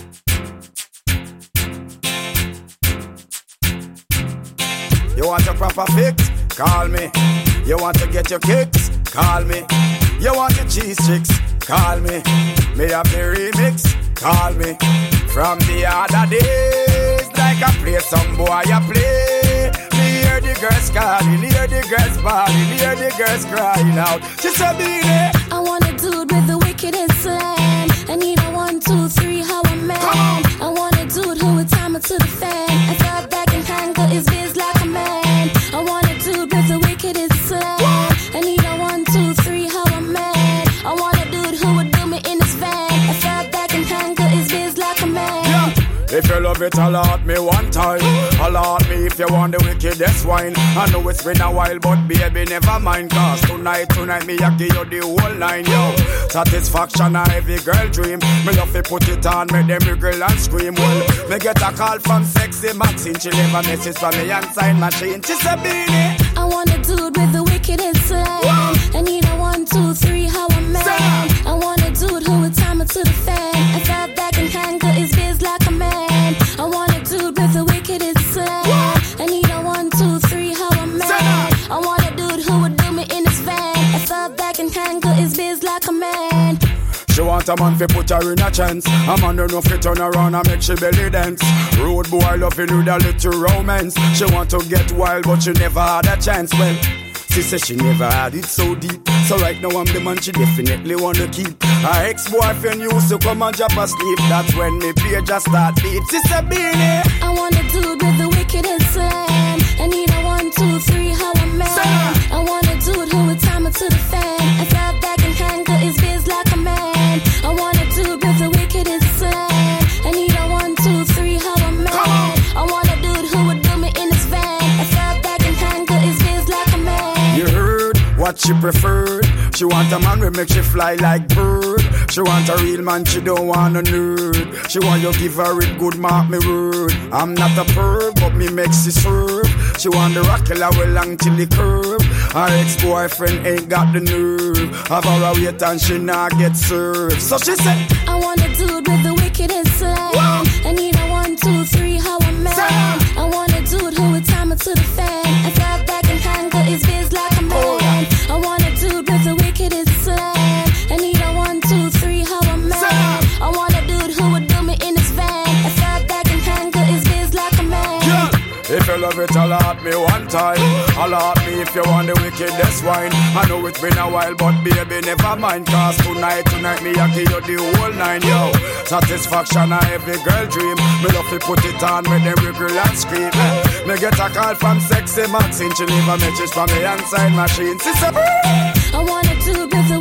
You want a proper fix? Call me. You want to get your kicks? Call me. You want your cheese chicks? Call me. Me have the remix? Call me. From the other days, like I play some boy, I play. Me hear the girls calling, hear the girls bawling, hear the girls crying out. She said, "Beanie, I want a dude with the wickedest slam. I need a 1, 2, 3, how a man. I want a dude who would time it to the fan. I thought that can handle his biz like a man. I want a dude with the wickedest slam. I need a 1, 2, 3, how a man. I want a dude who would do me in his van. I thought that can handle his biz like a man. Yeah. If you love it, allot me one time. Allot me if you want the wickedest wine. I know it's been a while, but baby, never mind. Cause tonight, me I give you the whole nine, yo. Satisfaction a every girl dream. Me love to put it on, make them wiggle and scream. Well, me get a call from Sexy Maxine. She leave a message from me and sign machine. She said, "Beanie, I want a dude with the wickedest slam. I need a 1, 2, 3, how a man. I want a dude who would time it to the fan. I thought that can handle his biz like a man. I want a dude with the wickedest slam. I need a 1, 2, 3, how a man. I want a dude who would do me in his van. I thought that can handle his biz like a man." She want a man fi put her in a chance. A man don't know fi turn around and make she belly dance. Road boy loving with a little romance. She want to get wild but she never had a chance. Well, she said she never had it so deep. So right now I'm the man she definitely wanna keep. Her ex-boyfriend used to come and drop asleep. That's when me page just start beat. She said, "Beanie, I want a dude with the wickedest slam. I need a 1, 2, 3, how a man. I want a dude who would time it to the fan. I thought that can handle his biz like a man. I want a dude with the wickedest slam. I need a 1, 2, 3, how a man. I want a dude who would do me in his van. I thought that can handle his biz like a man." You heard what she preferred. She want a man who make she fly like bird. She want a real man, she don't want a nerd. She want you give her it good, mark me word. I'm not a perv, but me makes she serve. She want the rock killer well long till the curve. Her ex-boyfriend ain't got the nerve. Have her a wait and she not get served. So she said, I want a dude with the wickedest slam. I need a 1, 2, 3, how a man. I want a dude who would time it to the fan. I thought that can handle his biz like a man. I want a dude with the wickedest slam. I need a 1, 2, 3, how a man. I want a dude who would do me in his van. I thought that can handle his biz like a man. yeah. If you love it, allot me one time. Allot me if you want the wickedest wine. I know it's been a while, but baby, never mind. Cause tonight, me I give you the whole nine, yo. Satisfaction a every girl dream. Me love to put it on, make them wiggle and scream. Me get a call from Sexy Maxine. She leave a message from me and sign machine. She said, I want a dude with the